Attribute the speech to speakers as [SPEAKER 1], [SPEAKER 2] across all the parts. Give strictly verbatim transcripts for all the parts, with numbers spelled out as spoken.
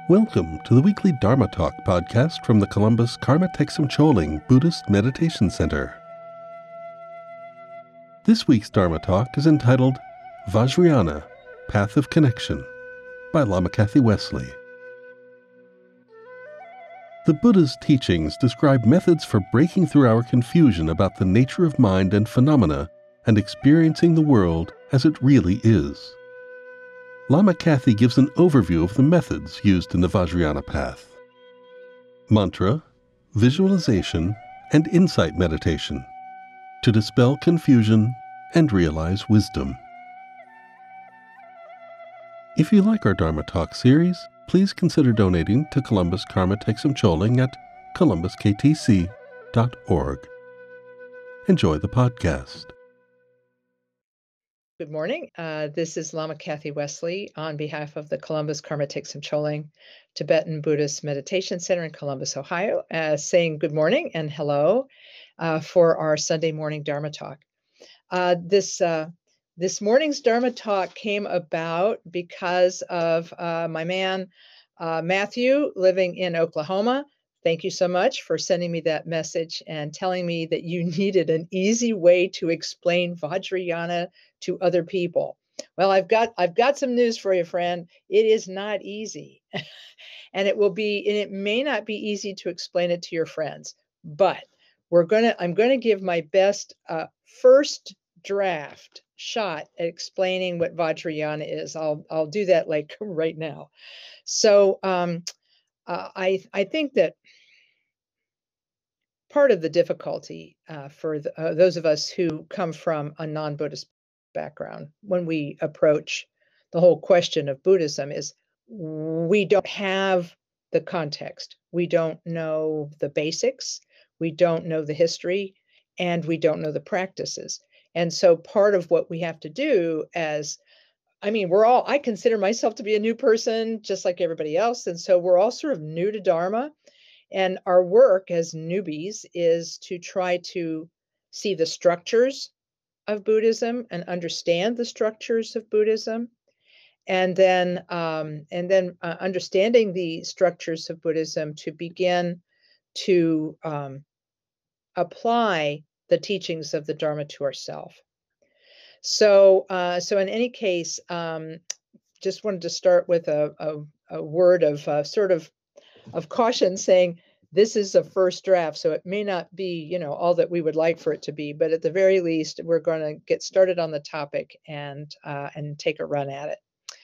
[SPEAKER 1] Welcome to the weekly Dharma Talk podcast from the Columbus Karma Thegsum Choling Buddhist Meditation Center. This week's Dharma Talk is entitled Vajrayana, Path of Connection by Lama Kathy Wesley. The Buddha's teachings describe methods for breaking through our confusion about the nature of mind and phenomena and experiencing the world as it really is. Lama Kathy gives an overview of the methods used in the Vajrayana path: mantra, visualization, and insight meditation to dispel confusion and realize wisdom. If you like our Dharma Talk series, please consider donating to Columbus Karma Thegsum Choling at columbus k t c dot org. Enjoy the podcast.
[SPEAKER 2] Good morning. Uh, this is Lama Kathy Wesley on behalf of the Columbus Karma Thegsum Choling Tibetan Buddhist Meditation Center in Columbus, Ohio, uh, saying good morning and hello uh, for our Sunday morning Dharma Talk. Uh, this uh, this morning's Dharma Talk came about because of uh, my man uh, Matthew living in Oklahoma. Thank you so much for sending me that message and telling me that you needed an easy way to explain Vajrayana to other people. Well, I've got I've got some news for you, friend. It is not easy. And it will be, and it may not be easy to explain it to your friends, but we're gonna, I'm gonna give my best uh, first draft shot at explaining what Vajrayana is. I'll I'll do that like right now. So um, uh, I I think that part of the difficulty uh, for the, uh, those of us who come from a non-Buddhist background when we approach the whole question of Buddhism is we don't have the context. We don't know the basics. We don't know the history, and we don't know the practices. And so part of what we have to do as, I mean, we're all, I consider myself to be a new person, just like everybody else. And so we're all sort of new to Dharma. And our work as newbies is to try to see the structures of Buddhism and understand the structures of Buddhism. And then, um, and then uh, understanding the structures of Buddhism to begin to um, apply the teachings of the Dharma to ourselves. So, uh, so in any case, um, just wanted to start with a, a, a word of uh, sort of of caution, saying this is a first draft, so it may not be, you know, all that we would like for it to be, but at the very least, we're going to get started on the topic and uh, and take a run at it.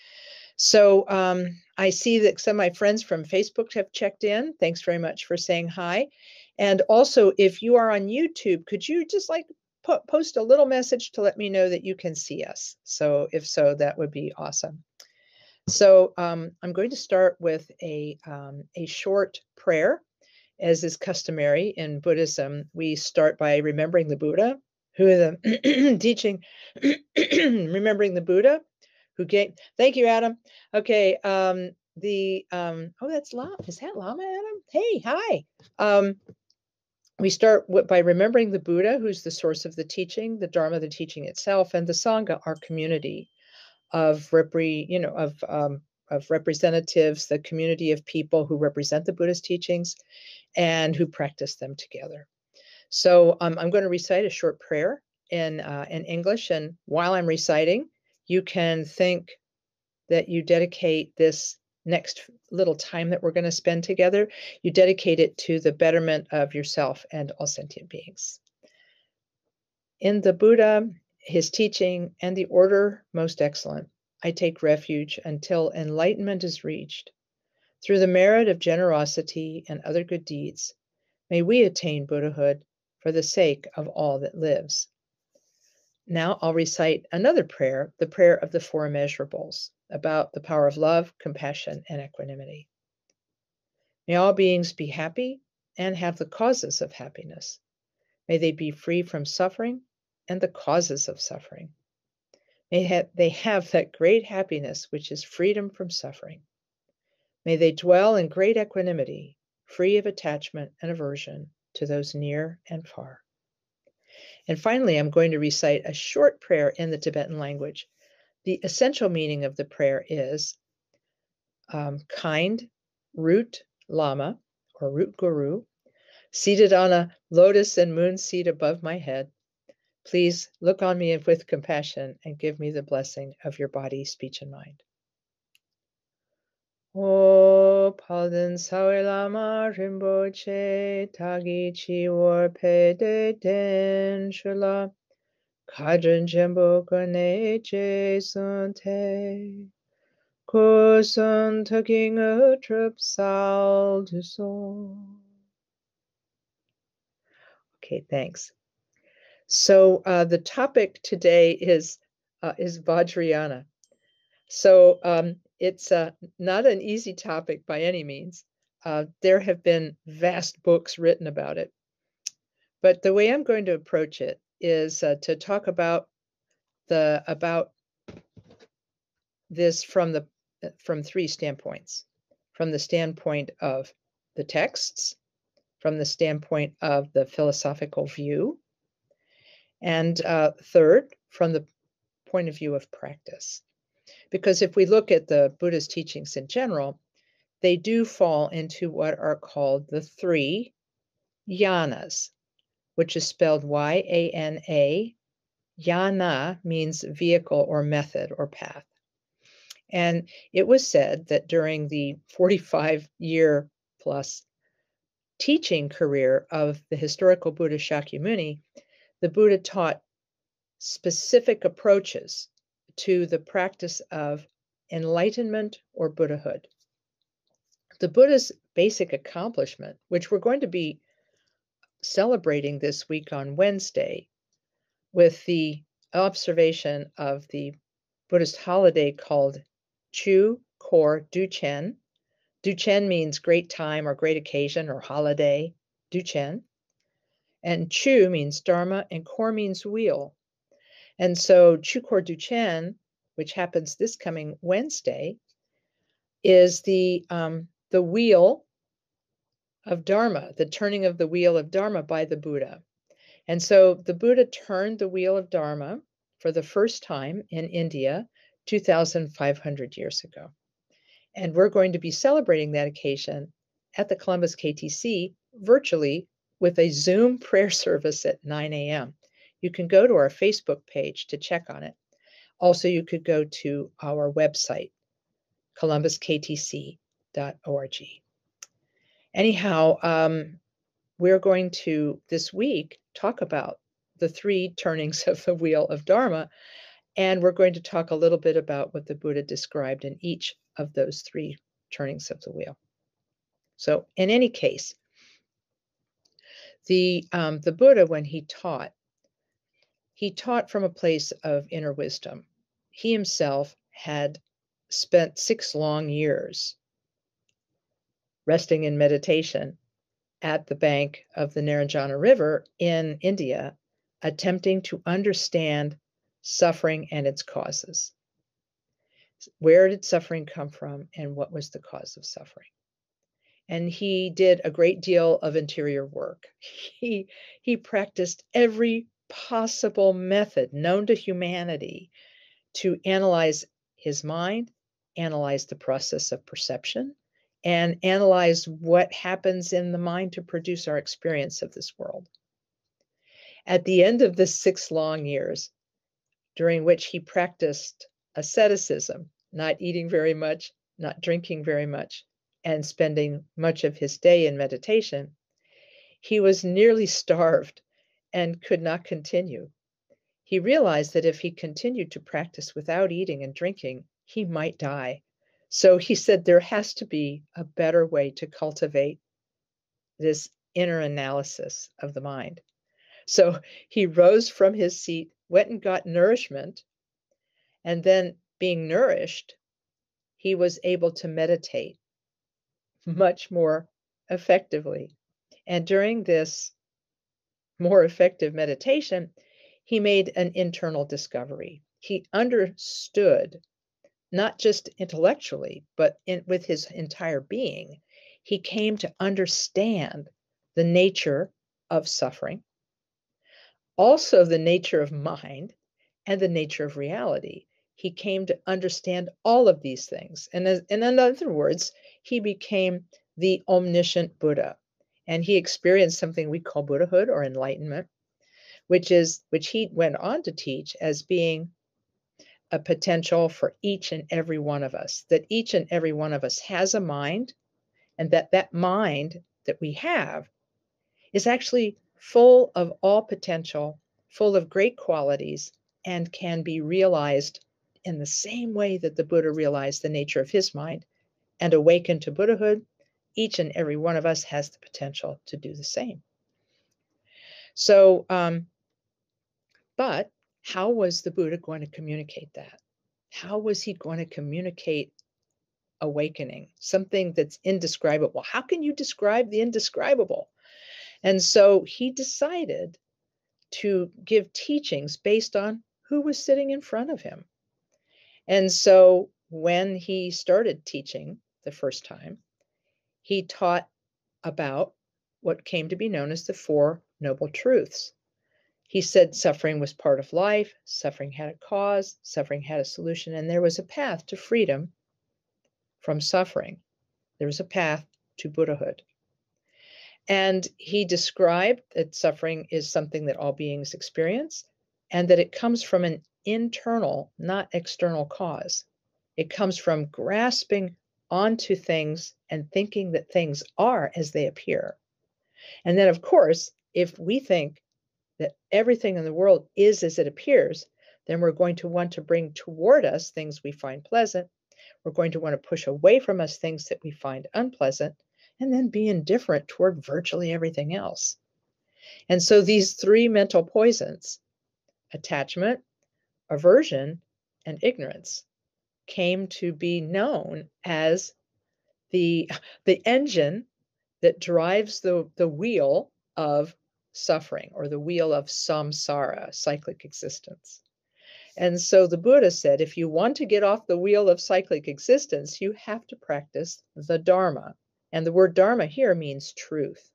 [SPEAKER 2] So um, I see that some of my friends from Facebook have checked in. Thanks very much for saying hi. And also, if you are on YouTube, could you just like po- post a little message to let me know that you can see us? So if so, that would be awesome. So um, I'm going to start with a, um, a short prayer. As is customary in Buddhism, we start by remembering the Buddha, who the teaching, remembering the Buddha, who gave, thank you, Adam. Okay, um, the, um, oh, that's Lama, is that Lama, Adam? Hey, hi. Um, we start with, by remembering the Buddha, who's the source of the teaching, the Dharma, the teaching itself, and the Sangha, our community of repre, you know, of um, of representatives, the community of people who represent the Buddhist teachings and who practice them together. So um, I'm going to recite a short prayer in uh, in English, and while I'm reciting, you can think that you dedicate this next little time that we're going to spend together, you dedicate it to the betterment of yourself and all sentient beings. In the Buddha, his teaching, and the order most excellent, I take refuge until enlightenment is reached. Through the merit of generosity and other good deeds, may we attain Buddhahood for the sake of all that lives. Now I'll recite another prayer, the prayer of the Four Immeasurables, about the power of love, compassion, and equanimity. May all beings be happy and have the causes of happiness. May they be free from suffering and the causes of suffering. May they have that great happiness which is freedom from suffering. May they dwell in great equanimity, free of attachment and aversion to those near and far. And finally, I'm going to recite a short prayer in the Tibetan language. The essential meaning of the prayer is um, kind, root lama or root guru, seated on a lotus and moon seat above my head, please look on me with compassion and give me the blessing of your body, speech, and mind. O Palden Sawe Lama Rinpoche Tagi Chi War Pe De Den Shula Kadran Jembo Gane Je Sun Te Ko Sun Taking a Trip Sal Du Sol. Okay, thanks. So uh, the topic today is uh, is Vajrayana. So um, it's uh, not an easy topic by any means. Uh, there have been vast books written about it. But the way I'm going to approach it is uh, to talk about the about this from the from three standpoints. From the standpoint of the texts, from the standpoint of the philosophical view, and uh, third, from the point of view of practice. Because if we look at the Buddhist teachings in general, they do fall into what are called the three yanas, which is spelled Y A N A. Yana means vehicle or method or path. And it was said that during the forty-five year plus teaching career of the historical Buddha Shakyamuni, the Buddha taught specific approaches to the practice of enlightenment or Buddhahood. The Buddha's basic accomplishment, which we're going to be celebrating this week on Wednesday with the observation of the Buddhist holiday called Chu Kor Duchen. Duchen means great time or great occasion or holiday, Duchen. And Chu means Dharma and Kor means wheel. And so Chu Kor Duchen, which happens this coming Wednesday, is the um, the wheel of Dharma, the turning of the wheel of Dharma by the Buddha. And so the Buddha turned the wheel of Dharma for the first time in India two thousand five hundred years ago. And we're going to be celebrating that occasion at the Columbus K T C virtually with a Zoom prayer service at nine a m You can go to our Facebook page to check on it. Also, you could go to our website, columbus k t c dot org. Anyhow, um, we're going to, this week, talk about the three turnings of the wheel of Dharma, and we're going to talk a little bit about what the Buddha described in each of those three turnings of the wheel. So, in any case, the um, the Buddha, when he taught, he taught from a place of inner wisdom. He himself had spent six long years resting in meditation at the bank of the Narayana River in India, attempting to understand suffering and its causes. Where did suffering come from and what was the cause of suffering? And he did a great deal of interior work. He, he practiced every possible method known to humanity to analyze his mind, analyze the process of perception, and analyze what happens in the mind to produce our experience of this world. At the end of the six long years, during which he practiced asceticism, not eating very much, not drinking very much, and spending much of his day in meditation, he was nearly starved and could not continue. He realized that if he continued to practice without eating and drinking, he might die. So he said there has to be a better way to cultivate this inner analysis of the mind. So he rose from his seat, went and got nourishment, and then being nourished, he was able to meditate much more effectively. And during this more effective meditation, he made an internal discovery. He understood, not just intellectually, but in, with his entire being, he came to understand the nature of suffering, also the nature of mind, and the nature of reality. he came to understand all of these things. And, as, and in other words, he became the omniscient Buddha. And he experienced something we call Buddhahood or enlightenment, which is which he went on to teach as being a potential for each and every one of us, that each and every one of us has a mind, and that that mind that we have is actually full of all potential, full of great qualities, and can be realized in the same way that the Buddha realized the nature of his mind and awakened to Buddhahood. Each and every one of us has the potential to do the same. So, um, but how was the Buddha going to communicate that? How was he going to communicate awakening, something that's indescribable? How can you describe the indescribable? And so he decided to give teachings based on who was sitting in front of him. And so when he started teaching the first time, he taught about what came to be known as the Four Noble Truths. He said suffering was part of life, suffering had a cause, suffering had a solution, and there was a path to freedom from suffering. There was a path to Buddhahood. And he described that suffering is something that all beings experience, and that it comes from an internal, not external cause. It comes from grasping onto things and thinking that things are as they appear. And then, of course, if we think that everything in the world is as it appears, then we're going to want to bring toward us things we find pleasant. We're going to want to push away from us things that we find unpleasant, and then be indifferent toward virtually everything else. And so these three mental poisons, attachment, aversion, and ignorance, came to be known as the, the engine that drives the, the wheel of suffering, or the wheel of samsara, cyclic existence. And so the Buddha said, if you want to get off the wheel of cyclic existence, you have to practice the Dharma. And the word Dharma here means truth.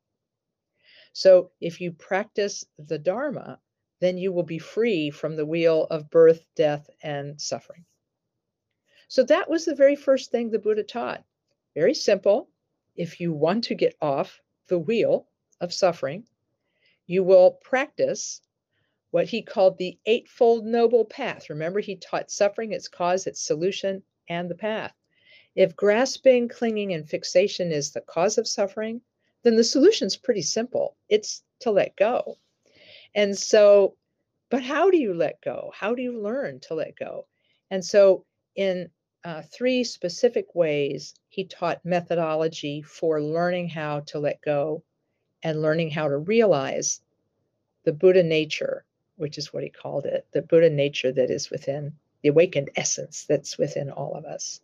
[SPEAKER 2] So if you practice the Dharma, then you will be free from the wheel of birth, death, and suffering. So that was the very first thing the Buddha taught. Very simple. If you want to get off the wheel of suffering, you will practice what he called the Eightfold Noble Path. Remember, he taught suffering, its cause, its solution, and the path. If grasping, clinging, and fixation is the cause of suffering, then the solution's pretty simple. It's to let go. And so, but how do you let go? How do you learn to let go? And so in uh, three specific ways, he taught methodology for learning how to let go and learning how to realize the Buddha nature, which is what he called it, the Buddha nature that is within, the awakened essence that's within all of us.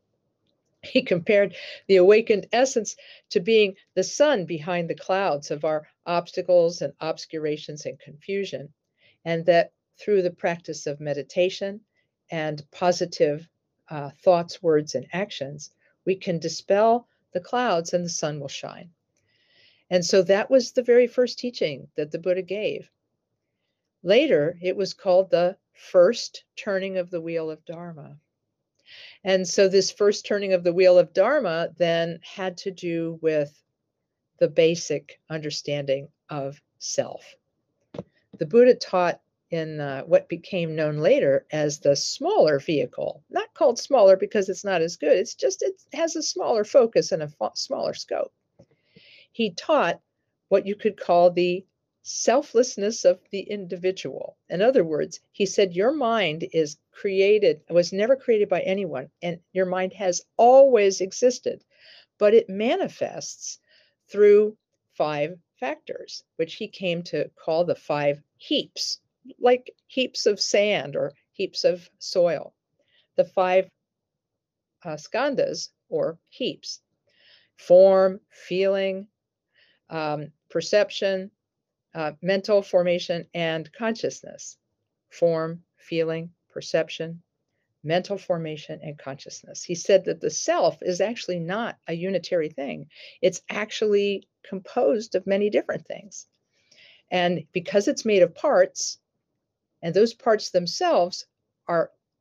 [SPEAKER 2] He compared the awakened essence to being the sun behind the clouds of our obstacles and obscurations and confusion, and that through the practice of meditation and positive uh, thoughts, words, and actions, we can dispel the clouds and the sun will shine. And so that was the very first teaching that the Buddha gave. Later, it was called the first turning of the wheel of Dharma. And so this first turning of the wheel of Dharma then had to do with the basic understanding of self. The Buddha taught in uh, what became known later as the smaller vehicle, not called smaller because it's not as good. It's just, it has a smaller focus and a f- smaller scope. He taught what you could call the selflessness of the individual. In other words, he said, your mind is created, was never created by anyone, and your mind has always existed, but it manifests through five factors, which he came to call the five heaps, like heaps of sand or heaps of soil. The five uh, skandhas, or heaps: form, feeling, um, perception, Uh, mental formation, and consciousness. Form, feeling, perception, mental formation, and consciousness. He said that the self is actually not a unitary thing. It's actually composed of many different things. And because it's made of parts, and those parts themselves are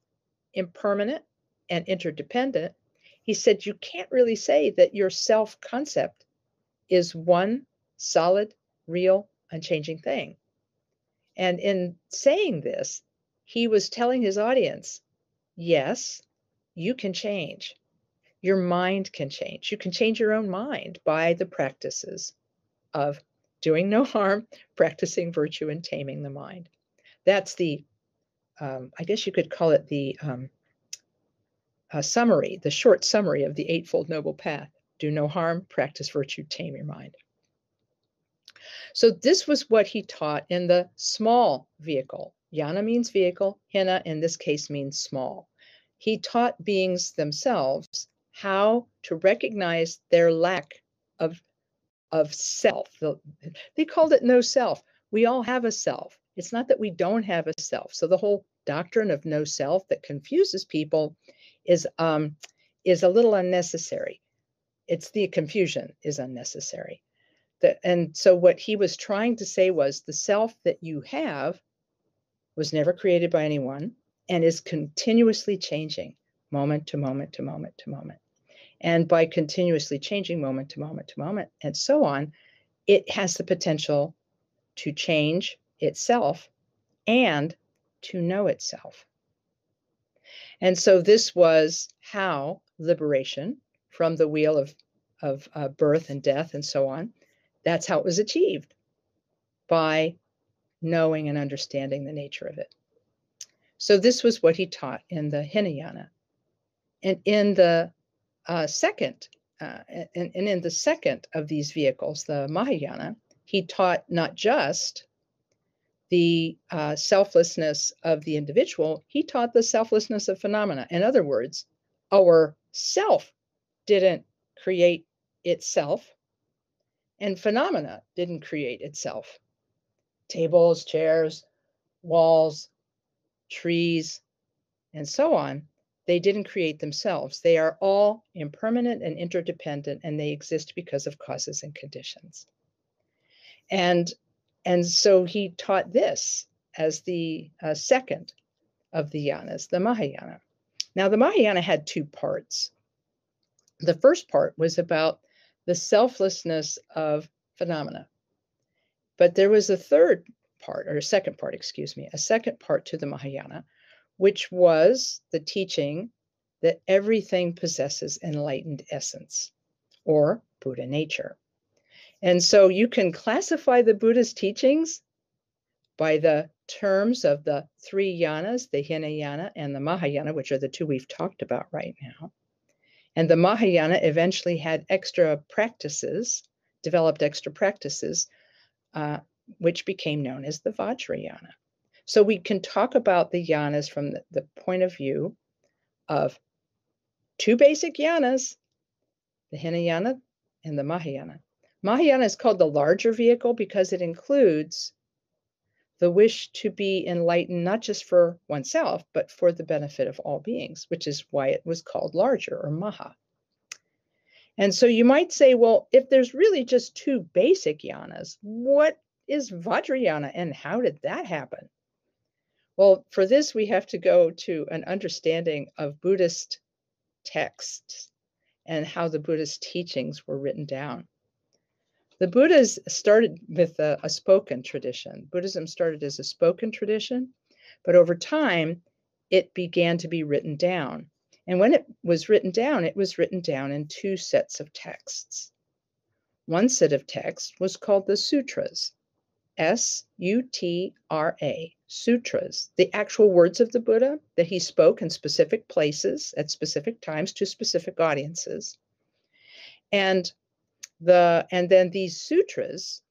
[SPEAKER 2] impermanent and interdependent, he said you can't really say that your self-concept is one solid, real, unchanging thing. And in saying this, he was telling his audience, yes, you can change. Your mind can change. You can change your own mind by the practices of doing no harm, practicing virtue, and taming the mind. That's the, um, I guess you could call it the um, uh, summary, the short summary of the Eightfold Noble Path. Do no harm, practice virtue, tame your mind. So this was what he taught in the small vehicle. Yana means vehicle. Hina, in this case, means small. He taught beings themselves how to recognize their lack of, of self. They called it no self. We all have a self. It's not that we don't have a self. So the whole doctrine of no self that confuses people is, um, is a little unnecessary. It's the confusion is unnecessary. The, and so what he was trying to say was the self that you have was never created by anyone and is continuously changing moment to moment to moment to moment. And by continuously changing moment to moment to moment and so on, it has the potential to change itself and to know itself. And so this was how liberation from the wheel of, of uh, birth and death and so on, that's how it was achieved, by knowing and understanding the nature of it. So this was what he taught in the Hinayana. And in the uh, second, uh, and, and in the second of these vehicles, the Mahayana, he taught not just the uh, selflessness of the individual, he taught the selflessness of phenomena. In other words, our self didn't create itself, and phenomena didn't create itself. Tables, chairs, walls, trees, and so on, they didn't create themselves. They are all impermanent and interdependent, and they exist because of causes and conditions. And, and so he taught this as the uh, second of the yanas, the Mahayana. Now, the Mahayana had two parts. The first part was about the selflessness of phenomena. But there was a third part, or a second part, excuse me, a second part to the Mahayana, which was the teaching that everything possesses enlightened essence, or Buddha nature. And so you can classify the Buddha's teachings by the terms of the three yanas, the Hinayana and the Mahayana, which are the two we've talked about right now. And the Mahayana eventually had extra practices, developed extra practices, uh, which became known as the Vajrayana. So we can talk about the yanas from the, the point of view of two basic yanas, the Hinayana and the Mahayana. Mahayana is called the larger vehicle because it includes the wish to be enlightened, not just for oneself, but for the benefit of all beings, which is why it was called larger, or Maha. And so you might say, well, if there's really just two basic yanas, what is Vajrayana and how did that happen? Well, for this, we have to go to an understanding of Buddhist texts and how the Buddhist teachings were written down. The Buddhas started with a, a spoken tradition. Buddhism started as a spoken tradition, but over time, it began to be written down. And when it was written down, it was written down in two sets of texts. One set of texts was called the Sutras, S U T R A, Sutras, the actual words of the Buddha that he spoke in specific places at specific times to specific audiences. And The, and then these sutras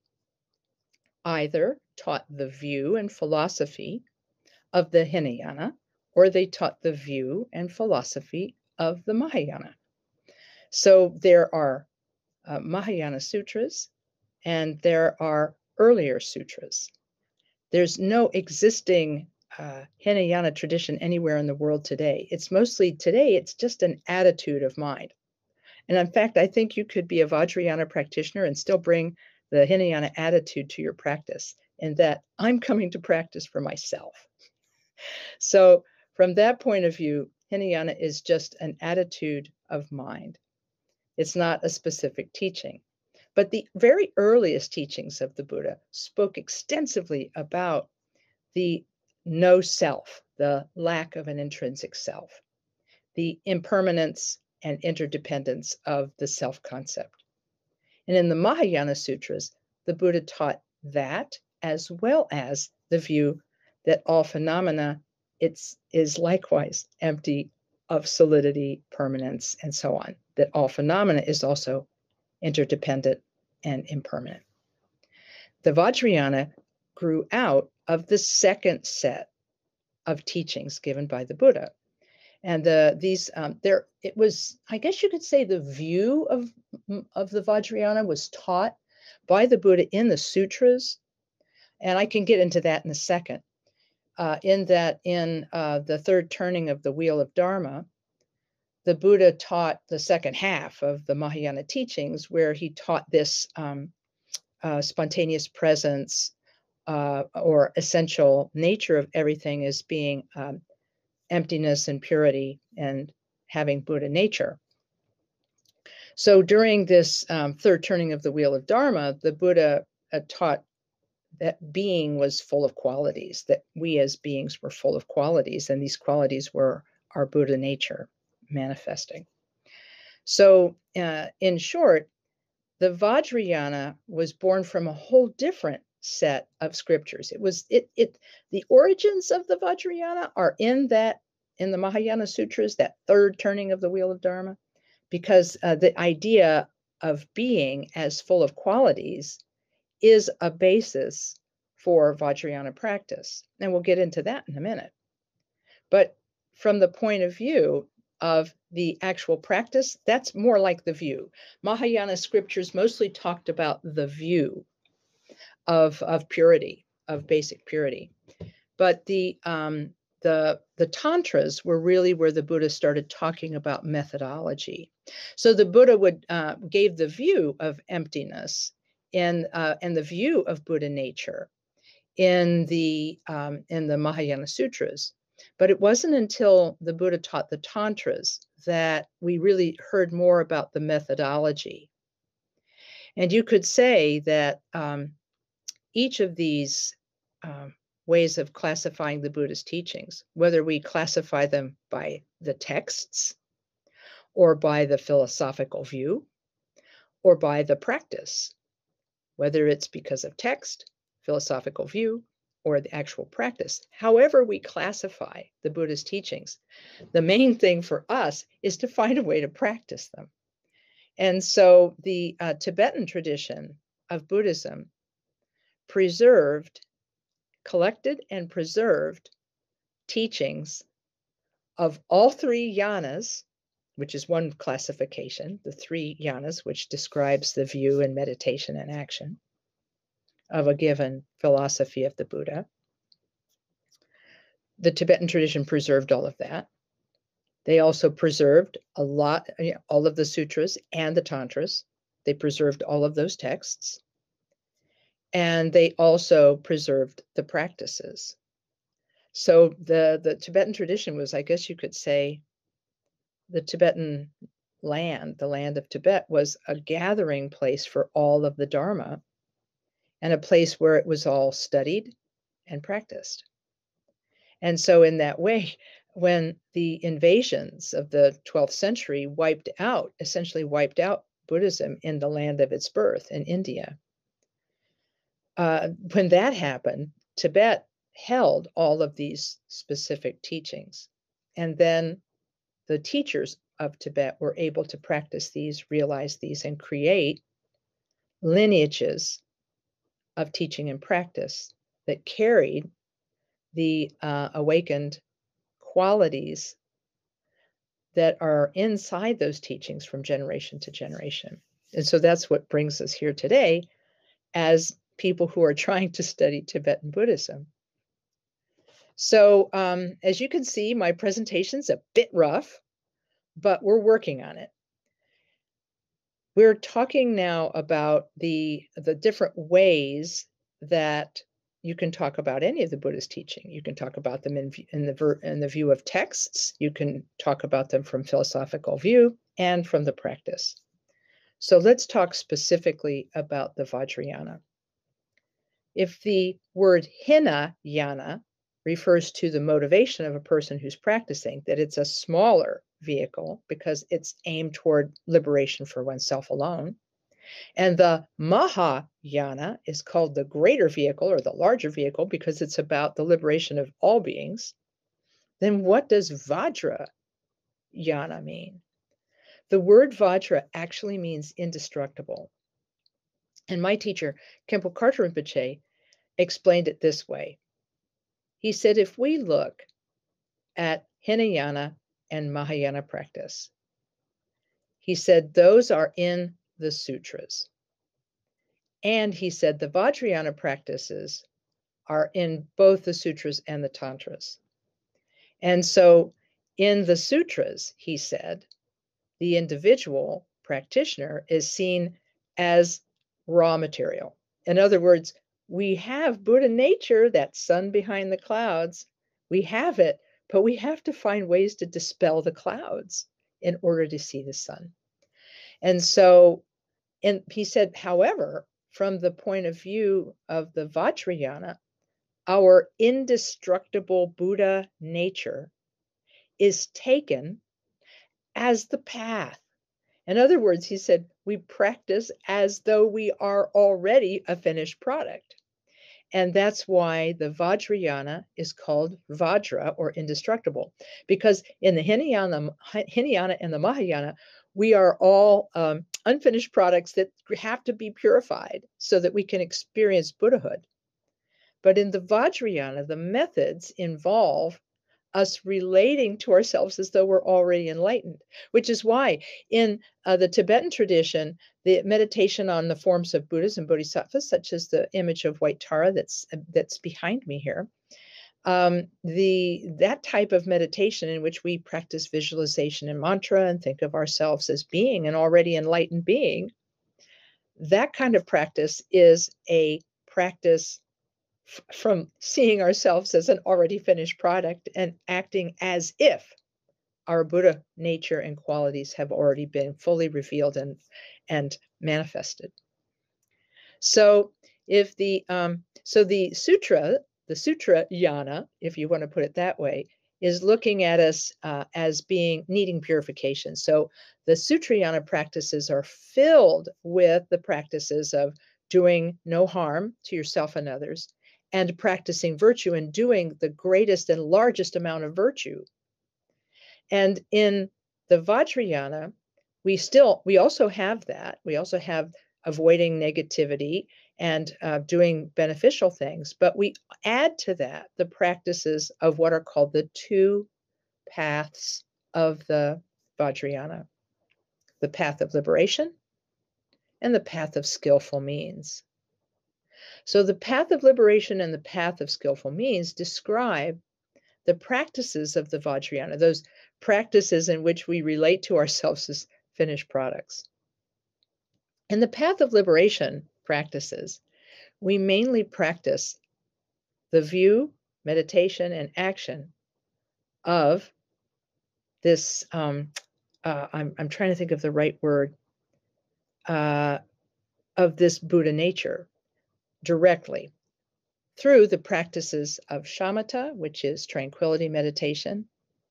[SPEAKER 2] either taught the view and philosophy of the Hinayana, or they taught the view and philosophy of the Mahayana. So there are uh, Mahayana sutras, and there are earlier sutras. There's no existing uh, Hinayana tradition anywhere in the world today. It's mostly today, it's just an attitude of mind. And in fact, I think you could be a Vajrayana practitioner and still bring the Hinayana attitude to your practice, in that I'm coming to practice for myself. So From that point of view, Hinayana is just an attitude of mind. It's not a specific teaching. But the very earliest teachings of the Buddha spoke extensively about the no self, the lack of an intrinsic self, the impermanence and interdependence of the self concept. And in the Mahayana Sutras, the Buddha taught that, as well as the view that all phenomena it's, is likewise empty of solidity, permanence, and so on, that all phenomena is also interdependent and impermanent. The Vajrayana grew out of the second set of teachings given by the Buddha. And the these um, there it was, I guess you could say, the view of of the Vajrayana was taught by the Buddha in the sutras, and I can get into that in a second. Uh, in that, in uh, the third turning of the Wheel of Dharma, the Buddha taught the second half of the Mahayana teachings, where he taught this um, uh, spontaneous presence uh, or essential nature of everything as being um, emptiness and purity and having Buddha nature. So during this um, third turning of the Wheel of Dharma, the Buddha uh, taught that being was full of qualities, that we as beings were full of qualities, and these qualities were our Buddha nature manifesting. So uh, in short, the Vajrayana was born from a whole different set of scriptures. It was it it the origins of the Vajrayana are in that in the Mahayana Sutras, that third turning of the Wheel of Dharma, because uh, the idea of being as full of qualities is a basis for Vajrayana practice. And we'll get into that in a minute. But from the point of view of the actual practice, that's more like the view. Mahayana scriptures mostly talked about the view of, of purity, of basic purity. But the, um, the, the tantras were really where the Buddha started talking about methodology. So the Buddha would uh, gave the view of emptiness and, uh, and the view of Buddha nature in the, um, in the Mahayana Sutras. But it wasn't until the Buddha taught the tantras that we really heard more about the methodology. And you could say that um, each of these um, ways of classifying the Buddha's teachings, whether we classify them by the texts or by the philosophical view or by the practice, whether it's because of text, philosophical view, or the actual practice. However we classify the Buddha's teachings, the main thing for us is to find a way to practice them. And so the uh, Tibetan tradition of Buddhism preserved, collected and preserved teachings of all three yanas, which is one classification, the three yanas, which describes the view and meditation and action of a given philosophy of the Buddha. The Tibetan tradition preserved all of that. They also preserved a lot, you know, all of the sutras and the tantras. They preserved all of those texts. And they also preserved the practices. So the, the Tibetan tradition was, I guess you could say, the Tibetan land, the land of Tibet, was a gathering place for all of the Dharma and a place where it was all studied and practiced. And so in that way, when the invasions of the twelfth century wiped out, essentially wiped out Buddhism in the land of its birth in India, uh, when that happened, Tibet held all of these specific teachings. And then the teachers of Tibet were able to practice these, realize these, and create lineages of teaching and practice that carried the uh, awakened qualities that are inside those teachings from generation to generation. And so that's what brings us here today as people who are trying to study Tibetan Buddhism. So um, as you can see, my presentation's a bit rough, but we're working on it. We're talking now about the, the different ways that you can talk about any of the Buddhist teaching. You can talk about them in, in, the, ver, in the view of texts. You can talk about them from philosophical view and from the practice. So let's talk specifically about the Vajrayana. If the word Hinayana refers to the motivation of a person who's practicing, that it's a smaller vehicle because it's aimed toward liberation for oneself alone, and the Mahayana is called the greater vehicle or the larger vehicle because it's about the liberation of all beings, then what does Vajrayana mean? The word Vajra actually means indestructible. And my teacher, Khenpo Karthar Rinpoche, explained it this way. He said, if we look at Hinayana and Mahayana practice, he said, those are in the sutras. And he said, the Vajrayana practices are in both the sutras and the tantras. And so in the sutras, he said, the individual practitioner is seen as raw material. In other words, we have Buddha nature, that sun behind the clouds. We have it, but we have to find ways to dispel the clouds in order to see the sun. And so, and he said, however, from the point of view of the Vajrayana, our indestructible Buddha nature is taken as the path. In other words, he said, we practice as though we are already a finished product. And that's why the Vajrayana is called Vajra, or indestructible, because in the Hinayana, Hinayana and the Mahayana, we are all um, unfinished products that have to be purified so that we can experience Buddhahood. But in the Vajrayana, the methods involve us relating to ourselves as though we're already enlightened, which is why in uh, the Tibetan tradition, the meditation on the forms of Buddhas and Bodhisattvas, such as the image of White Tara that's that's behind me here, um, the that type of meditation in which we practice visualization and mantra and think of ourselves as being an already enlightened being, that kind of practice is a practice from seeing ourselves as an already finished product and acting as if our Buddha nature and qualities have already been fully revealed and, and manifested. So if the um, so the sutra, the sutra yana, if you want to put it that way, is looking at us uh, as being needing purification. So the sutrayana practices are filled with the practices of doing no harm to yourself and others, and practicing virtue and doing the greatest and largest amount of virtue. And in the Vajrayana, we still, we also have that. We also have avoiding negativity and uh, doing beneficial things, but we add to that the practices of what are called the two paths of the Vajrayana, the path of liberation and the path of skillful means. So the path of liberation and the path of skillful means describe the practices of the Vajrayana, those practices in which we relate to ourselves as finished products. In the path of liberation practices, we mainly practice the view, meditation, and action of this, um, uh, I'm, I'm trying to think of the right word, uh, of this Buddha nature directly, through the practices of shamatha, which is tranquility meditation,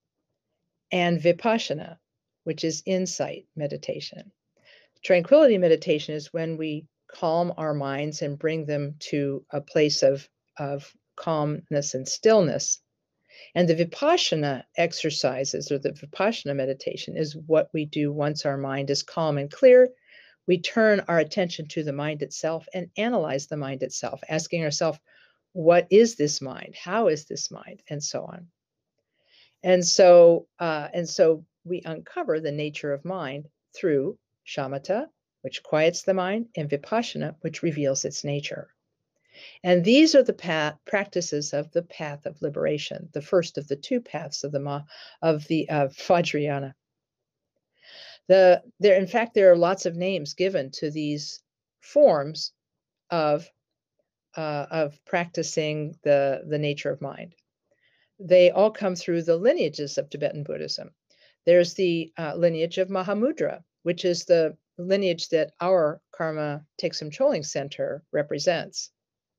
[SPEAKER 2] and vipassana, which is insight meditation. Tranquility meditation is when we calm our minds and bring them to a place of, of calmness and stillness. And the vipassana exercises, or the vipassana meditation, is what we do once our mind is calm and clear. We turn our attention to the mind itself and analyze the mind itself, asking ourselves, what is this mind? How is this mind? And so on. And so, uh, and so we uncover the nature of mind through shamatha, which quiets the mind, and vipassana, which reveals its nature. And these are the path, practices of the path of liberation, the first of the two paths of the ma, of the uh, Vajrayana. The there, in fact, there are lots of names given to these forms of uh, of practicing the, the nature of mind. They all come through the lineages of Tibetan Buddhism. There's the uh, lineage of Mahamudra, which is the lineage that our Karma Thegsum Choling Center represents.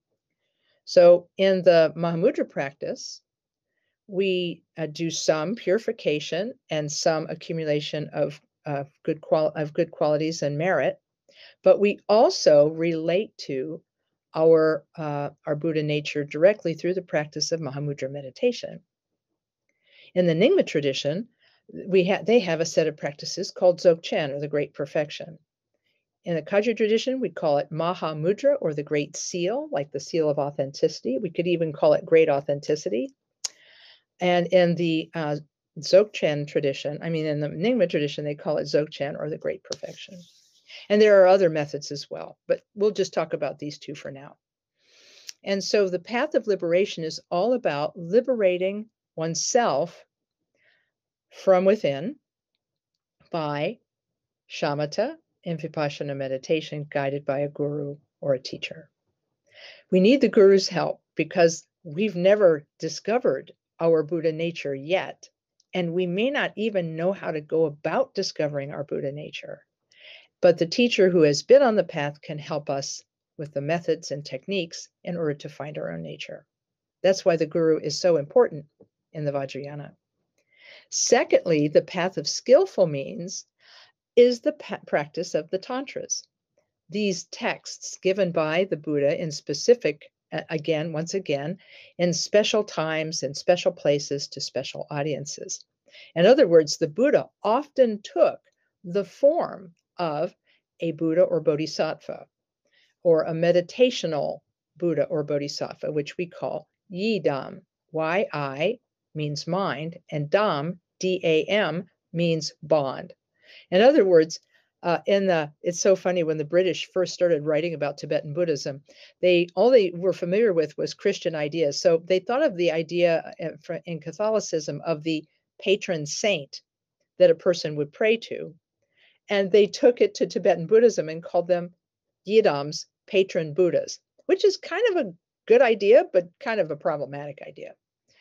[SPEAKER 2] So in the Mahamudra practice, we uh, do some purification and some accumulation of, uh, good qual- of good qualities and merit, but we also relate to our, uh, our Buddha nature directly through the practice of Mahamudra meditation. In the Nyingma tradition, we ha- they have a set of practices called Dzogchen, or the Great Perfection. In the Kagyu tradition, we call it Mahamudra, or the Great Seal, like the seal of authenticity. We could even call it Great Authenticity. And in the uh, Dzogchen tradition, I mean, in the Nyingma tradition, they call it Dzogchen, or the Great Perfection. And there are other methods as well, but we'll just talk about these two for now. And so the path of liberation is all about liberating oneself from within by shamatha and vipassana meditation guided by a guru or a teacher. We need the guru's help because we've never discovered our Buddha nature yet, and we may not even know how to go about discovering our Buddha nature. But the teacher who has been on the path can help us with the methods and techniques in order to find our own nature. That's why the guru is so important in the Vajrayana. Secondly, the path of skillful means is the practice of the Tantras. These texts given by the Buddha in specific, again, once again, in special times and special places to special audiences. In other words, the Buddha often took the form of a Buddha or Bodhisattva, or a meditational Buddha or Bodhisattva, which we call Yidam. Y I means mind, and Dam, D A M, means bond. In other words, uh, in the, it's so funny, when the British first started writing about Tibetan Buddhism, they all they were familiar with was Christian ideas. So they thought of the idea in Catholicism of the patron saint that a person would pray to, and they took it to Tibetan Buddhism and called them Yidam's patron Buddhas, which is kind of a good idea, but kind of a problematic idea.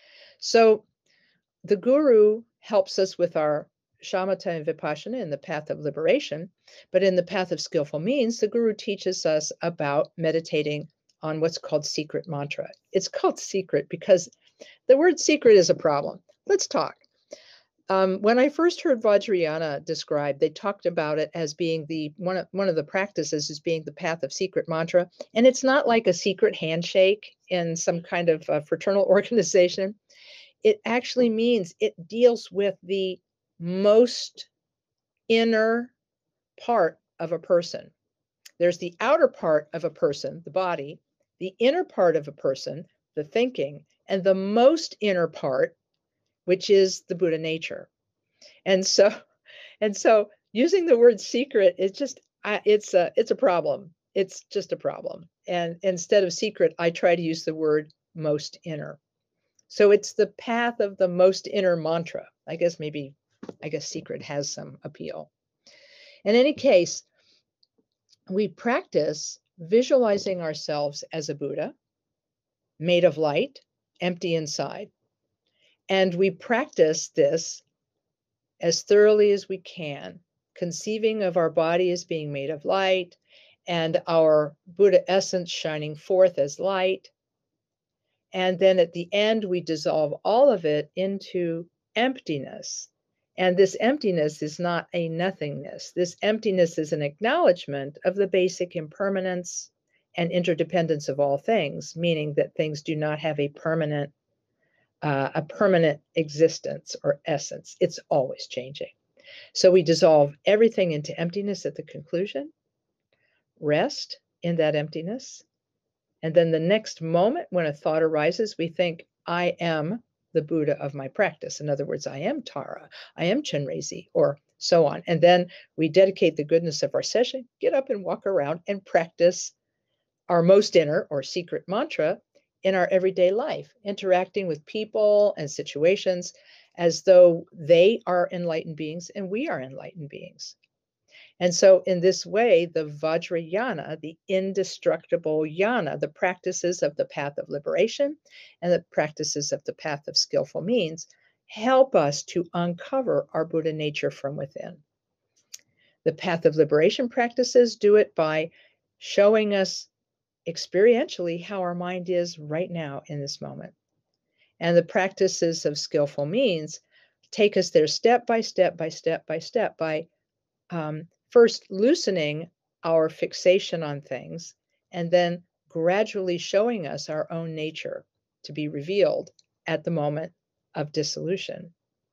[SPEAKER 2] So the guru helps us with our shamatha and vipassana in the path of liberation, but in the path of skillful means, the guru teaches us about meditating on what's called secret mantra. It's called secret because the word secret is a problem. Let's talk. Um, when I first heard Vajrayana described, they talked about it as being the one of, one of the practices as being the path of secret mantra. And it's not like a secret handshake in some kind of uh, fraternal organization. It actually means it deals with the most inner part of a person. There's the outer part of a person, the body, the inner part of a person, the thinking, and the most inner part, which is the Buddha nature. And so, and so using the word secret, it's just, it's a, it's a problem. It's just a problem. And instead of secret, I try to use the word most inner. So it's the path of the most inner mantra. I guess maybe, I guess secret has some appeal. In any case, we practice visualizing ourselves as a Buddha, made of light, empty inside. And we practice this as thoroughly as we can, conceiving of our body as being made of light and our Buddha essence shining forth as light. And then at the end, we dissolve all of it into emptiness. And this emptiness is not a nothingness. This emptiness is an acknowledgement of the basic impermanence and interdependence of all things, meaning that things do not have a permanent, uh, a permanent existence or essence. It's always changing. So we dissolve everything into emptiness at the conclusion, rest in that emptiness. And then the next moment when a thought arises, we think, I am the Buddha of my practice. In other words, I am Tara, I am Chenrezig, or so on. And then we dedicate the goodness of our session, get up and walk around and practice our most inner or secret mantra in our everyday life, interacting with people and situations as though they are enlightened beings and we are enlightened beings. And so in this way, the Vajrayana, the indestructible yana, the practices of the path of liberation and the practices of the path of skillful means, help us to uncover our Buddha nature from within. The path of liberation practices do it by showing us experientially how our mind is right now in this moment. And the practices of skillful means take us there step by step by step by step by um, first loosening our fixation on things and then gradually showing us our own nature to be revealed at the moment of dissolution.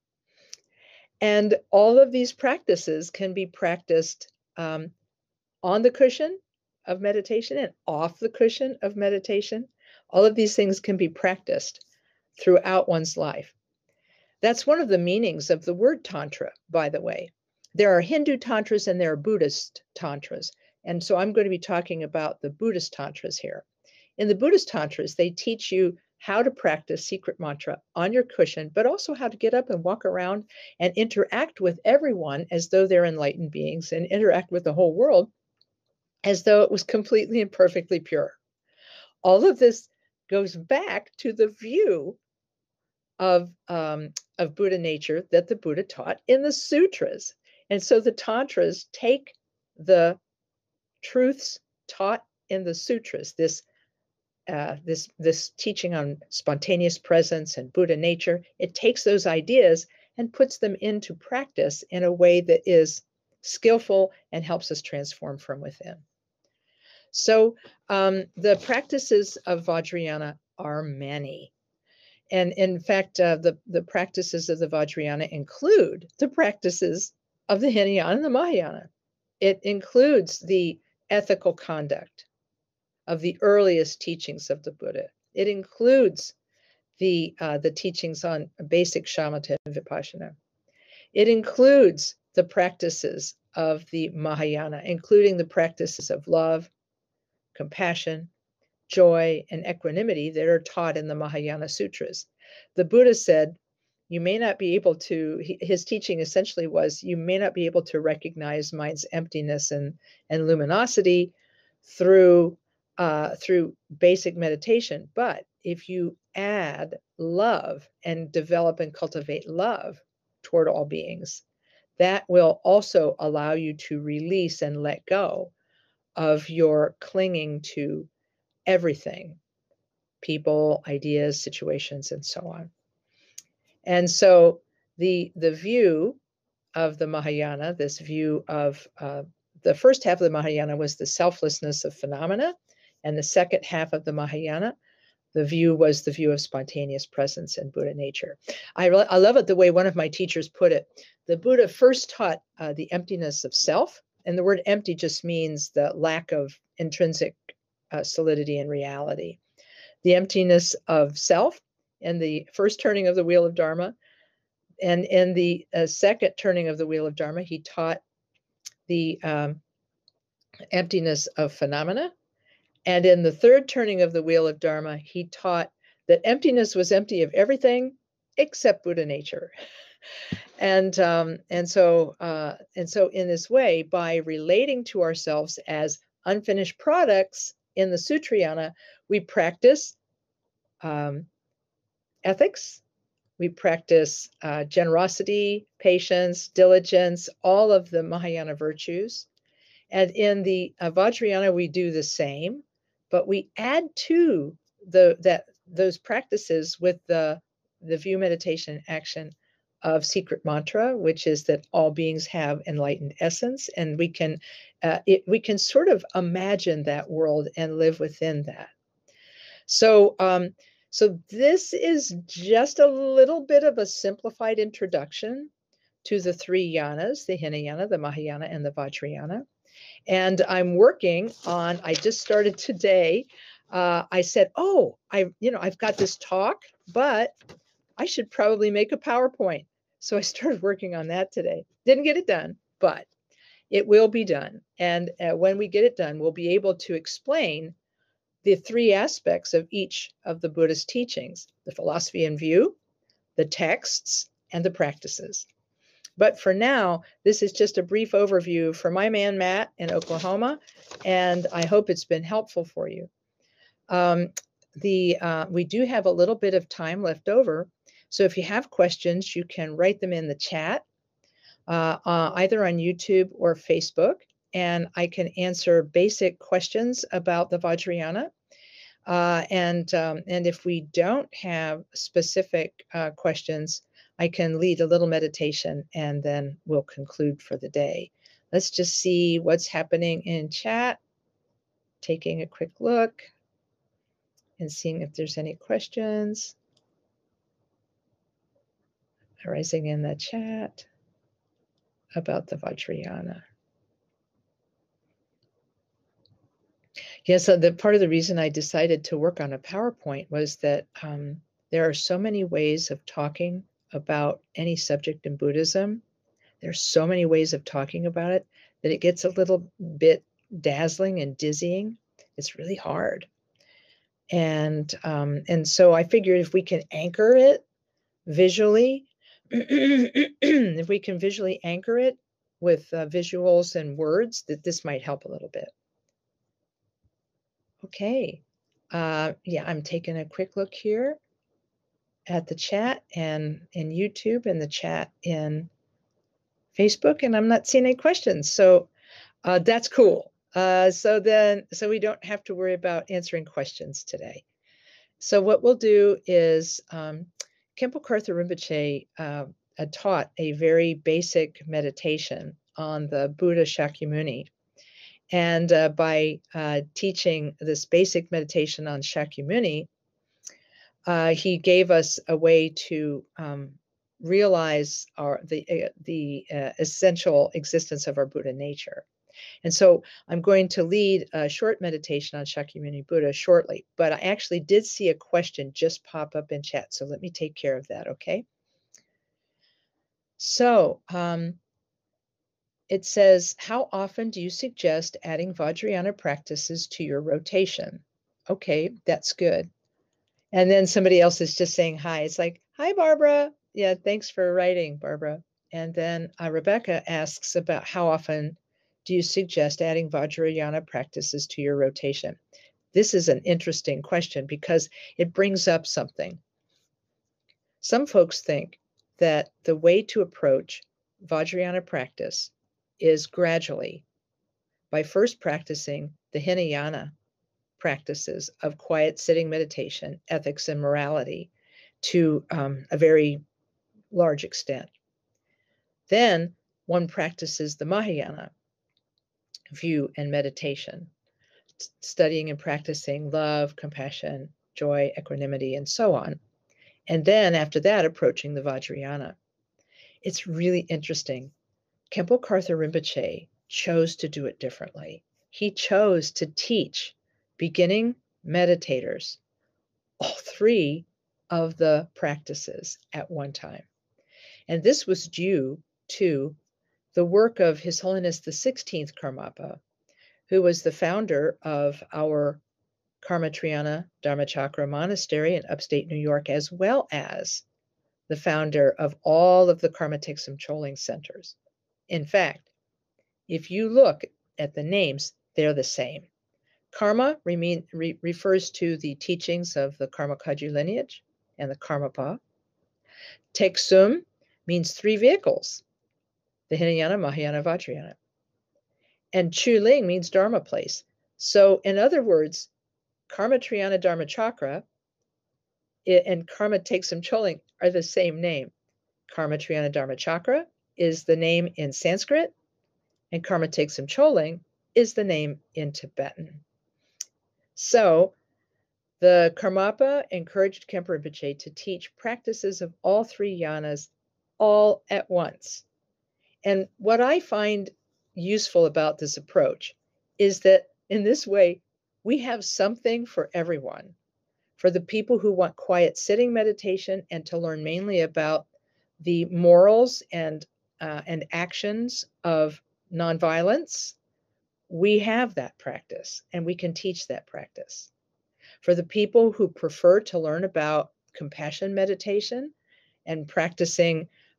[SPEAKER 2] And all of these practices can be practiced um, on the cushion of meditation and off the cushion of meditation. All of these things can be practiced throughout one's life. That's one of the meanings of the word Tantra, by the way. There are Hindu Tantras and there are Buddhist Tantras. And so I'm going to be talking about the Buddhist Tantras here. In the Buddhist Tantras, they teach you how to practice secret mantra on your cushion, but also how to get up and walk around and interact with everyone as though they're enlightened beings and interact with the whole world as though it was completely and perfectly pure. All of this goes back to the view of, um, of Buddha nature that the Buddha taught in the sutras. And so the Tantras take the truths taught in the sutras, this Uh, this this teaching on spontaneous presence and Buddha nature, it takes those ideas and puts them into practice in a way that is skillful and helps us transform from within. So um, the practices of Vajrayana are many. And in fact, uh, the, the practices of the Vajrayana include the practices of the Hinayana and the Mahayana. It includes the ethical conduct of the earliest teachings of the Buddha. It includes the, uh, the teachings on basic shamatha and vipassana. It includes the practices of the Mahayana, including the practices of love, compassion, joy, and equanimity that are taught in the Mahayana Sutras. The Buddha said, you may not be able to, his teaching essentially was, you may not be able to recognize mind's emptiness and, and luminosity through Uh, through basic meditation. But if you add love and develop and cultivate love toward all beings, that will also allow you to release and let go of your clinging to everything, people, ideas, situations, and so on. And so the, the view of the Mahayana, this view of uh, the first half of the Mahayana was the selflessness of phenomena. And the second half of the Mahayana, the view was the view of spontaneous presence and Buddha nature. I, re- I love it the way one of my teachers put it. The Buddha first taught uh, the emptiness of self. And the word empty just means the lack of intrinsic uh, solidity and reality. The emptiness of self in the first turning of the wheel of Dharma. And in the uh, second turning of the wheel of Dharma, he taught the um, emptiness of phenomena. And in the third turning of the wheel of Dharma, he taught that emptiness was empty of everything except Buddha nature. And um, and so uh, and so in this way, by relating to ourselves as unfinished products in the Sutrayana, we practice um, ethics, we practice uh, generosity, patience, diligence, all of the Mahayana virtues. And in the uh, Vajrayana, we do the same. But we add to the that those practices with the the view, meditation, action of secret mantra, which is that all beings have enlightened essence, and we can uh, it, we can sort of imagine that world and live within that. So um, so this is just a little bit of a simplified introduction to the three yanas: the Hinayana, the Mahayana, and the Vajrayana. And I'm working on, I just started today. Uh, I said, oh, I, you know, I've got this talk, but I should probably make a PowerPoint. So I started working on that today. Didn't get it done, but it will be done. And uh, when we get it done, we'll be able to explain the three aspects of each of the Buddhist teachings: the philosophy and view, the texts, and the practices. But for now, this is just a brief overview for my man, Matt, in Oklahoma, and I hope it's been helpful for you. Um, the uh, we do have a little bit of time left over, so if you have questions, you can write them in the chat, uh, uh, either on YouTube or Facebook, and I can answer basic questions about the Vajrayana. Uh, and um, and if we don't have specific uh, questions, I can lead a little meditation and then we'll conclude for the day. Let's just see what's happening in chat. Taking a quick look and seeing if there's any questions arising in the chat about the Vajrayana. Yeah, so the part of the reason I decided to work on a PowerPoint was that um, there are so many ways of talking about any subject in Buddhism. There's so many ways of talking about it that it gets a little bit dazzling and dizzying. It's really hard. And um, and so I figured if we can anchor it visually, if we can visually anchor it with uh, visuals and words, that this might help a little bit. Okay. Uh, yeah, I'm taking a quick look here at the chat and in YouTube and the chat in Facebook, and I'm not seeing any questions. So uh, that's cool. Uh, so then, so we don't have to worry about answering questions today. So what we'll do is, um, Khenpo Karthar Rinpoche uh, uh, taught a very basic meditation on the Buddha Shakyamuni. And uh, by uh, teaching this basic meditation on Shakyamuni, uh, he gave us a way to um, realize our the uh, the uh, essential existence of our Buddha nature. And so I'm going to lead a short meditation on Shakyamuni Buddha shortly, but I actually did see a question just pop up in chat, so let me take care of that, okay? So um, it says, how often do you suggest adding Vajrayana practices to your rotation? Okay, that's good. And then somebody else is just saying hi. It's like, hi, Barbara. Yeah, thanks for writing, Barbara. And then uh, Rebecca asks about how often do you suggest adding Vajrayana practices to your rotation? This is an interesting question because it brings up something. Some folks think that the way to approach Vajrayana practice is gradually by first practicing the Hinayana practices of quiet sitting meditation, ethics, and morality to um, a very large extent. Then one practices the Mahayana view and meditation, studying and practicing love, compassion, joy, equanimity, and so on. And then after that, approaching the Vajrayana. It's really interesting. Khenpo Karthar Rinpoche chose to do it differently. He chose to teach beginning meditators all three of the practices at one time. And this was due to the work of His Holiness the sixteenth Karmapa, who was the founder of our Karmatriyana Dharmachakra Monastery in upstate New York, as well as the founder of all of the Karma Thegsum Choling centers. In fact, if you look at the names, they're the same. Karma re re refers to the teachings of the Karma Kagyu lineage and the Karmapa. Thegsum means three vehicles, the Hinayana, Mahayana, Vajrayana. And Chuling means Dharma place. So in other words, Karmatriyana Dharmachakra and Karma Thegsum Choling are the same name. Karmatriyana Dharmachakra is the name in Sanskrit, and Karma Thegsum Choling is the name in Tibetan. So the Karmapa encouraged Khenpo Rinpoche to teach practices of all three yanas all at once. And what I find useful about this approach is that in this way, we have something for everyone. For the people who want quiet sitting meditation and to learn mainly about the morals and, uh, and actions of nonviolence, we have that practice and we can teach that practice. For the people who prefer to learn about compassion meditation and practicing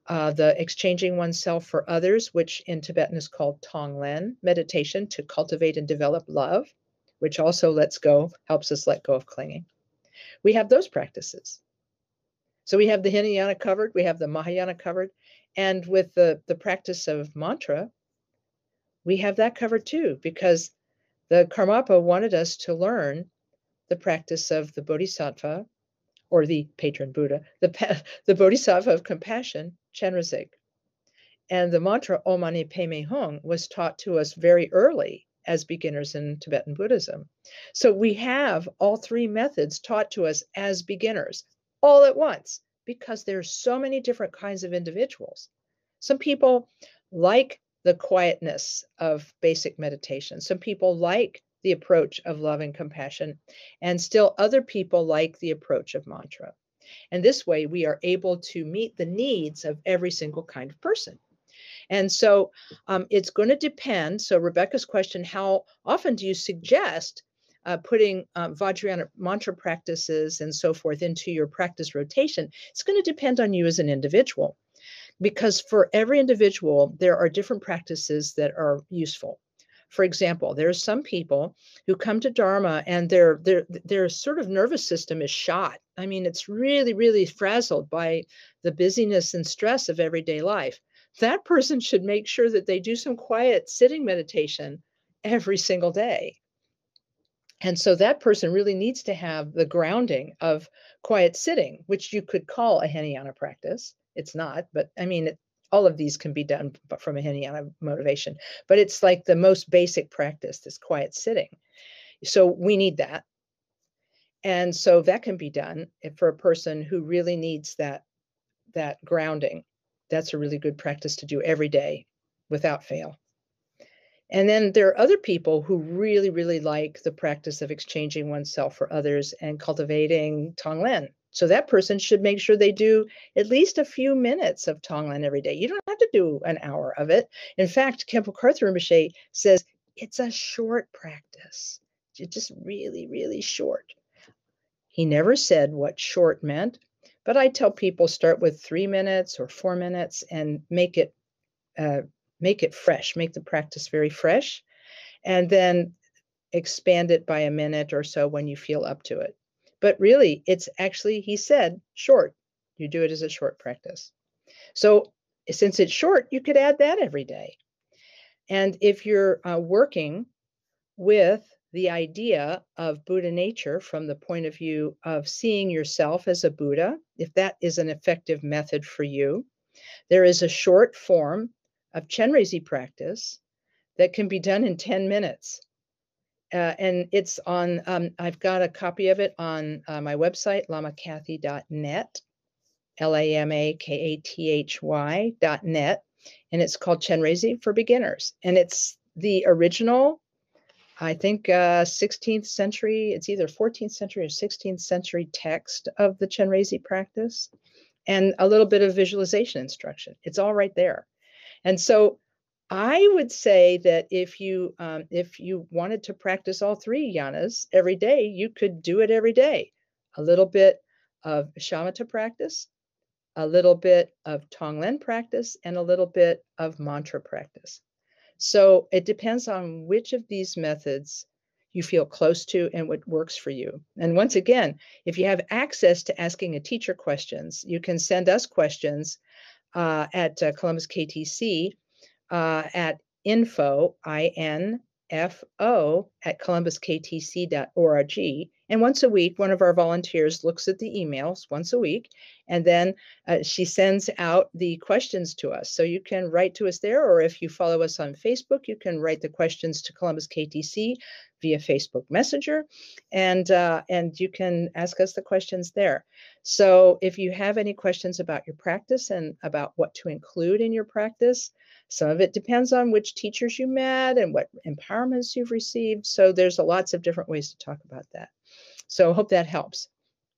[SPEAKER 2] uh, the exchanging oneself for others, which in Tibetan is called Tonglen, meditation to cultivate and develop love, which also lets go, helps us let go of clinging. We have those practices. So we have the Hinayana covered, we have the Mahayana covered, and with the, the practice of mantra, we have that covered too, because the Karmapa wanted us to learn the practice of the Bodhisattva, or the patron Buddha, the, the Bodhisattva of compassion, Chenrezig. And the mantra Om Mani Padme Hung was taught to us very early as beginners in Tibetan Buddhism. So we have all three methods taught to us as beginners all at once, because there's so many different kinds of individuals. Some people like the quietness of basic meditation. Some people like the approach of love and compassion, and still other people like the approach of mantra. And this way we are able to meet the needs of every single kind of person. And so um, it's going to depend. So Rebecca's question, how often do you suggest uh, putting uh, Vajrayana mantra practices and so forth into your practice rotation? It's going to depend on you as an individual, because for every individual, there are different practices that are useful. For example, there are some people who come to Dharma and their, their, their sort of nervous system is shot. I mean, it's really, really frazzled by the busyness and stress of everyday life. That person should make sure that they do some quiet sitting meditation every single day. And so that person really needs to have the grounding of quiet sitting, which you could call a Hinayana practice. It's not, but I mean, it, all of these can be done from a Hinayana motivation, but it's like the most basic practice, this quiet sitting. So we need that. And so that can be done for a person who really needs that, that grounding. That's a really good practice to do every day without fail. And then there are other people who really, really like the practice of exchanging oneself for others and cultivating Tonglen. So that person should make sure they do at least a few minutes of Tonglen every day. You don't have to do an hour of it. In fact, Khenpo Karthar Rinpoche says it's a short practice. It's just really, really short. He never said what short meant, but I tell people start with three minutes or four minutes and make it uh, make it fresh, make the practice very fresh, and then expand it by a minute or so when you feel up to it. But really, it's actually, he said, short. You do it as a short practice. So since it's short, you could add that every day. And if you're uh, working with the idea of Buddha nature from the point of view of seeing yourself as a Buddha, if that is an effective method for you, there is a short form of Chenrezig practice that can be done in ten minutes. Uh, and it's on, um, I've got a copy of it on uh, my website, lama kathy dot net, L A M A K A T H Y dot net. And it's called Chenrezig for Beginners. And it's the original, I think, uh, sixteenth century, it's either fourteenth century or sixteenth century text of the Chenrezig practice, and a little bit of visualization instruction. It's all right there. And so I would say that if you um, if you wanted to practice all three yanas every day, you could do it every day. A little bit of shamatha practice, a little bit of Tonglen practice, and a little bit of mantra practice. So it depends on which of these methods you feel close to and what works for you. And once again, if you have access to asking a teacher questions, you can send us questions uh, at uh, Columbus K T C uh, at info, I N F O, at columbus k t c dot org. And once a week, one of our volunteers looks at the emails once a week, and then uh, she sends out the questions to us. So you can write to us there, or if you follow us on Facebook, you can write the questions to Columbus K T C via Facebook Messenger, and, uh, and you can ask us the questions there. So if you have any questions about your practice and about what to include in your practice, some of it depends on which teachers you met and what empowerments you've received. So there's a lots of different ways to talk about that. So I hope that helps.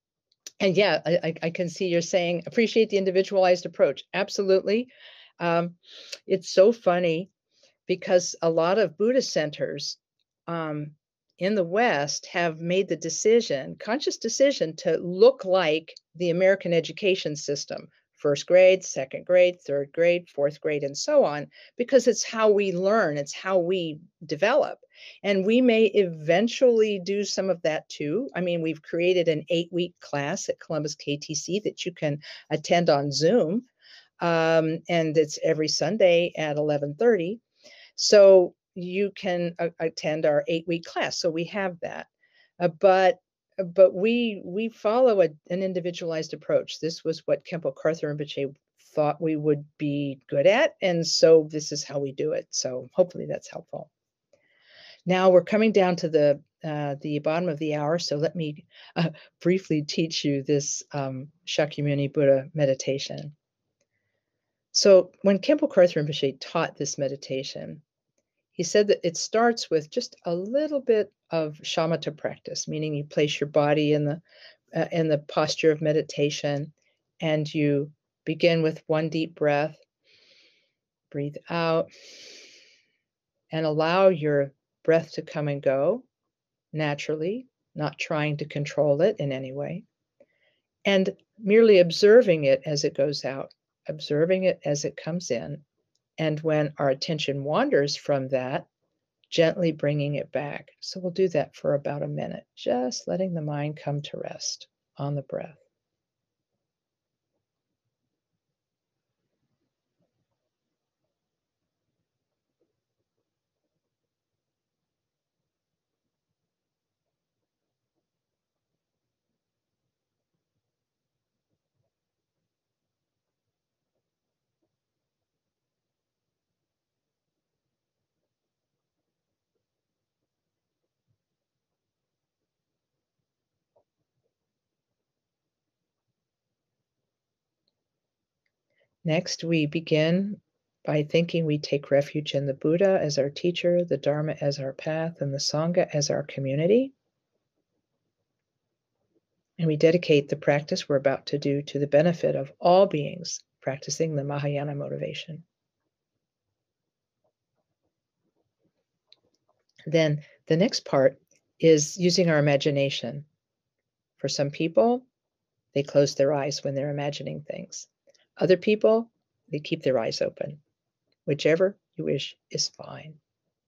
[SPEAKER 2] And yeah, I, I can see you're saying, appreciate the individualized approach. Absolutely. Um, it's so funny because a lot of Buddhist centers um, in the West have made the decision, conscious decision, to look like the American education system first grade, second grade, third grade, fourth grade, and so on, because it's how we learn, it's how we develop. And we may eventually do some of that too. I mean, we've created an eight-week class at Columbus K T C that you can attend on Zoom, um, and it's every Sunday at eleven thirty. So you can a- attend our eight-week class. So we have that. Uh, but uh, but we we follow a, an individualized approach. This was what Kempo Carther Rinpoche thought we would be good at, and so this is how we do it. So hopefully that's helpful. Now we're coming down to the uh, the bottom of the hour, so let me uh, briefly teach you this um, Shakyamuni Buddha meditation. So when Kempo Carther Rinpoche taught this meditation, he said that it starts with just a little bit of shamatha practice, meaning you place your body in the uh, in the posture of meditation, and you begin with one deep breath. Breathe out and allow your breath to come and go naturally, not trying to control it in any way, and merely observing it as it goes out, observing it as it comes in. And when our attention wanders from that, gently bringing it back. So we'll do that for about a minute, just letting the mind come to rest on the breath. Next, we begin by thinking we take refuge in the Buddha as our teacher, the Dharma as our path, and the Sangha as our community. And we dedicate the practice we're about to do to the benefit of all beings practicing the Mahayana motivation. Then the next part is using our imagination. For some people, they close their eyes when they're imagining things. Other people, they keep their eyes open. Whichever you wish is fine.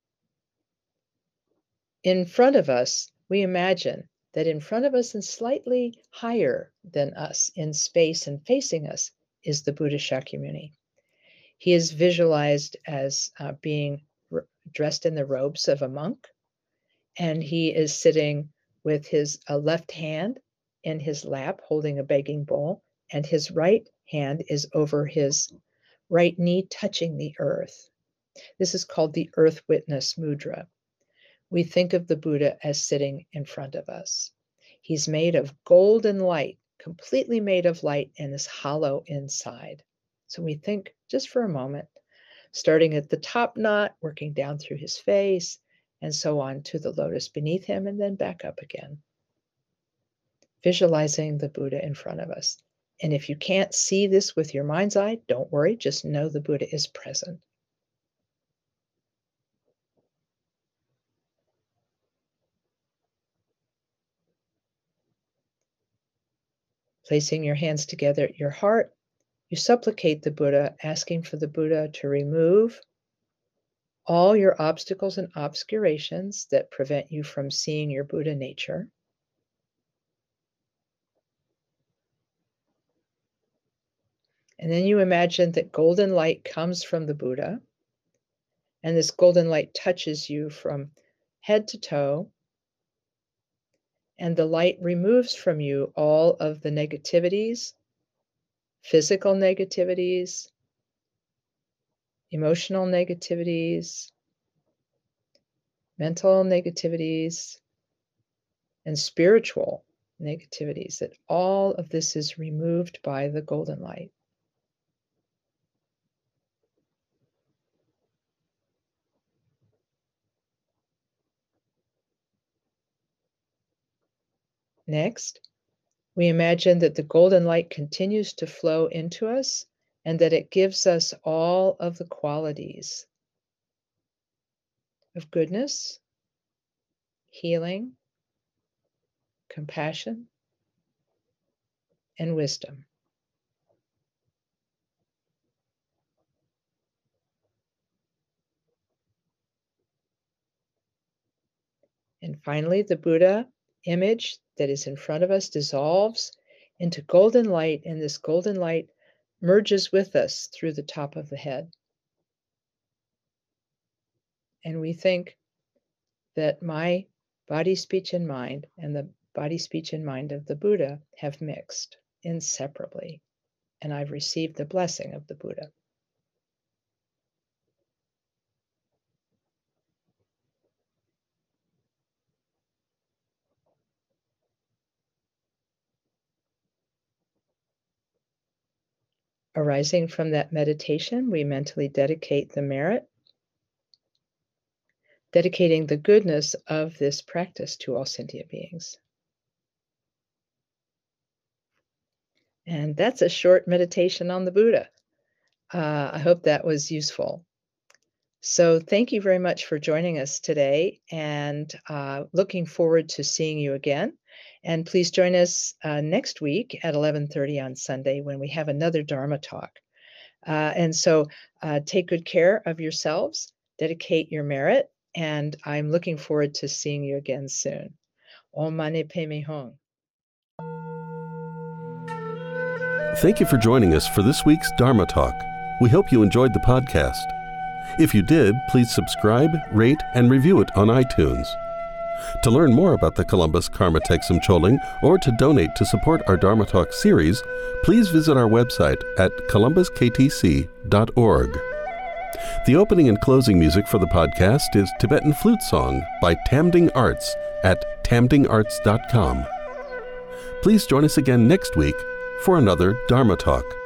[SPEAKER 2] In front of us, we imagine that in front of us and slightly higher than us in space and facing us is the Buddha Shakyamuni. He is visualized as uh, being r- dressed in the robes of a monk, and he is sitting with his uh, left hand in his lap holding a begging bowl, and his right hand is over his right knee touching the earth. This is called the Earth Witness Mudra. We think of the Buddha as sitting in front of us. He's made of golden light, completely made of light, and is hollow inside. So we think just for a moment, starting at the top knot, working down through his face, and so on to the lotus beneath him, and then back up again. Visualizing the Buddha in front of us. And if you can't see this with your mind's eye, don't worry, just know the Buddha is present. Placing your hands together at your heart, you supplicate the Buddha, asking for the Buddha to remove all your obstacles and obscurations that prevent you from seeing your Buddha nature. And then you imagine that golden light comes from the Buddha, and this golden light touches you from head to toe, and the light removes from you all of the negativities, physical negativities, emotional negativities, mental negativities, and spiritual negativities, that all of this is removed by the golden light. Next, we imagine that the golden light continues to flow into us and that it gives us all of the qualities of goodness, healing, compassion, and wisdom. And finally, the Buddha image that is in front of us dissolves into golden light, and this golden light merges with us through the top of the head. And we think that my body, speech, and mind and the body, speech, and mind of the Buddha have mixed inseparably, and I've received the blessing of the Buddha. Arising from that meditation, we mentally dedicate the merit, dedicating the goodness of this practice to all sentient beings. And that's a short meditation on the Buddha. Uh, I hope that was useful. So thank you very much for joining us today, and uh, looking forward to seeing you again. And please join us uh, next week at eleven thirty on Sunday when we have another Dharma talk. Uh, and so uh, take good care of yourselves, dedicate your merit, and I'm looking forward to seeing you again soon. Om Mani Padme Hum.
[SPEAKER 1] Thank you for joining us for this week's Dharma Talk. We hope you enjoyed the podcast. If you did, please subscribe, rate, and review it on iTunes. To learn more about the Columbus Karma Thegsum Choling or to donate to support our Dharma Talk series, please visit our website at columbus k t c dot org. The opening and closing music for the podcast is Tibetan Flute Song by Tamding Arts at tamding arts dot com. Please join us again next week for another Dharma Talk.